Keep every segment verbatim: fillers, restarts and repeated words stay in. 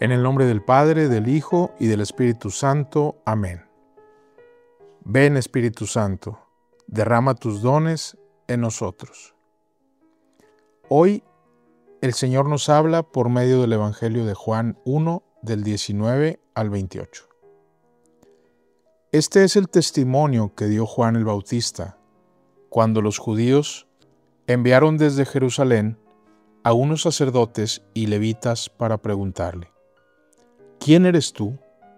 En el nombre del Padre, del Hijo y del Espíritu Santo. Amén. Ven, Espíritu Santo, derrama tus dones en nosotros. Hoy el Señor nos habla por medio del Evangelio de Juan uno, del diecinueve al veintiocho. Este es el testimonio que dio Juan el Bautista, cuando los judíos enviaron desde Jerusalén a unos sacerdotes y levitas para preguntarle: ¿quién eres tú?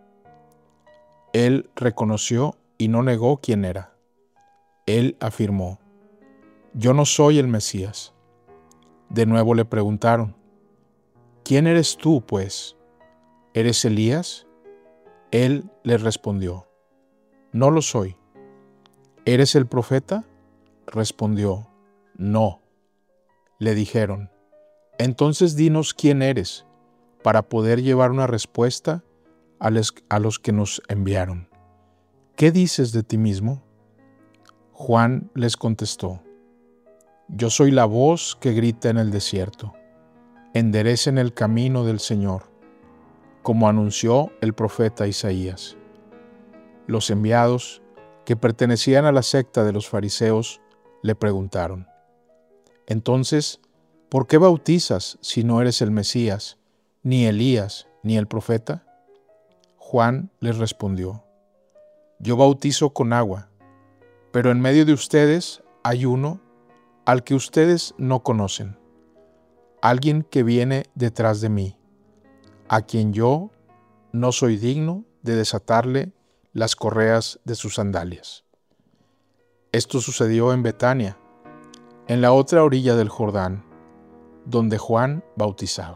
Él reconoció y no negó quién era. Él afirmó: yo no soy el Mesías. De nuevo le preguntaron: ¿quién eres tú, pues? ¿Eres Elías? Él les respondió: no lo soy. ¿Eres el profeta? Respondió: no. Le dijeron: entonces dinos quién eres, para poder llevar una respuesta a, les, a los que nos enviaron. ¿Qué dices de ti mismo? Juan les contestó: yo soy la voz que grita en el desierto, enderecen el camino del Señor, como anunció el profeta Isaías. Los enviados, que pertenecían a la secta de los fariseos, le preguntaron: entonces, ¿por qué bautizas si no eres el Mesías, ni Elías, ni el profeta? Juan les respondió: yo bautizo con agua, pero en medio de ustedes hay uno al que ustedes no conocen, alguien que viene detrás de mí, a quien yo no soy digno de desatarle las correas de sus sandalias. Esto sucedió en Betania, en la otra orilla del Jordán, donde Juan bautizaba.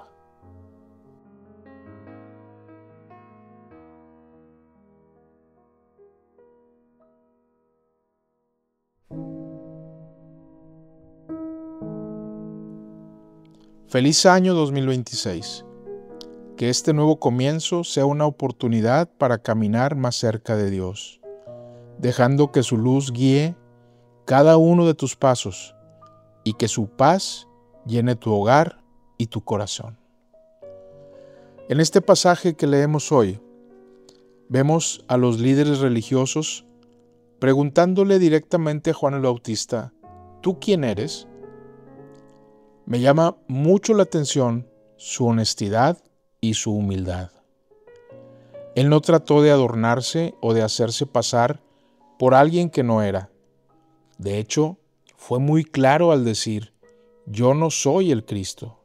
Feliz año dos mil veintiséis. Que este nuevo comienzo sea una oportunidad para caminar más cerca de Dios, dejando que su luz guíe cada uno de tus pasos y que su paz llene tu hogar y tu corazón. En este pasaje que leemos hoy, vemos a los líderes religiosos preguntándole directamente a Juan el Bautista: ¿tú quién eres? Me llama mucho la atención su honestidad y su humildad. Él no trató de adornarse o de hacerse pasar por alguien que no era. De hecho, fue muy claro al decir: yo no soy el Cristo.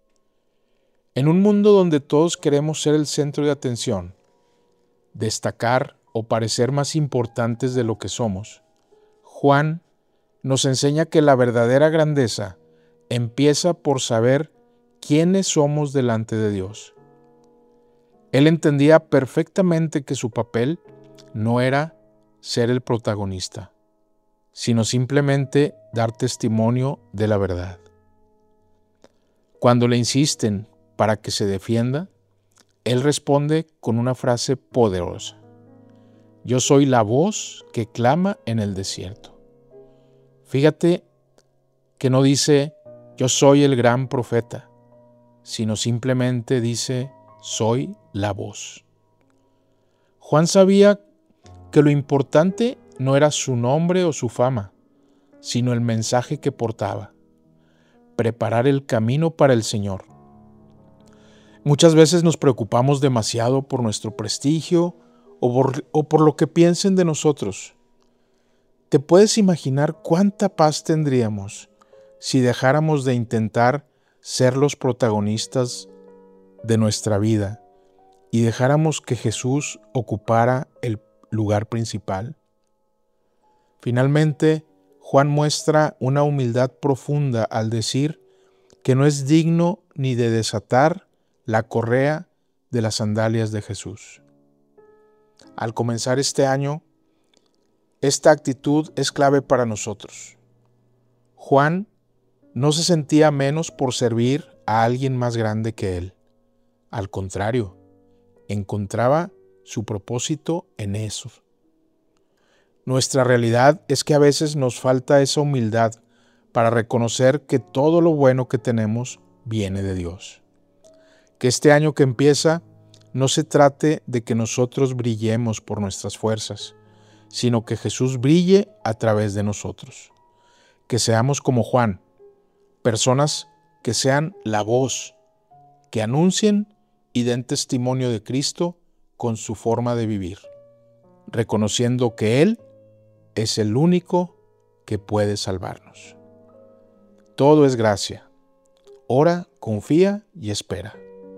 En un mundo donde todos queremos ser el centro de atención, destacar o parecer más importantes de lo que somos, Juan nos enseña que la verdadera grandeza empieza por saber quiénes somos delante de Dios. Él entendía perfectamente que su papel no era ser el protagonista, sino simplemente dar testimonio de la verdad. Cuando le insisten para que se defienda, él responde con una frase poderosa: yo soy la voz que clama en el desierto. Fíjate que no dice yo soy el gran profeta, sino simplemente dice soy la voz. Juan sabía que lo importante no era su nombre o su fama, sino el mensaje que portaba: preparar el camino para el Señor. Muchas veces nos preocupamos demasiado por nuestro prestigio o por, o por lo que piensen de nosotros. ¿Te puedes imaginar cuánta paz tendríamos si dejáramos de intentar ser los protagonistas de nuestra vida y dejáramos que Jesús ocupara el lugar principal? Finalmente, Juan muestra una humildad profunda al decir que no es digno ni de desatar la correa de las sandalias de Jesús. Al comenzar este año, esta actitud es clave para nosotros. Juan no se sentía menos por servir a alguien más grande que él. Al contrario, encontraba su propósito en eso. Nuestra realidad es que a veces nos falta esa humildad para reconocer que todo lo bueno que tenemos viene de Dios. Que este año que empieza no se trate de que nosotros brillemos por nuestras fuerzas, sino que Jesús brille a través de nosotros. Que seamos como Juan, personas que sean la voz, que anuncien y den testimonio de Cristo con su forma de vivir, reconociendo que Él es el único que puede salvarnos. Todo es gracia. Ora, confía y espera.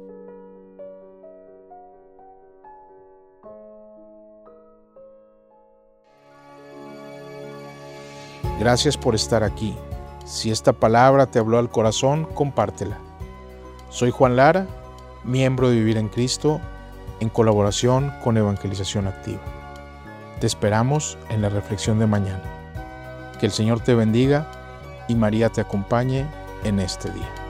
Gracias por estar aquí. Si esta palabra te habló al corazón, compártela. Soy Juan Lara, miembro de Vivir en Cristo, en colaboración con Evangelización Activa. Te esperamos en la reflexión de mañana. Que el Señor te bendiga y María te acompañe en este día.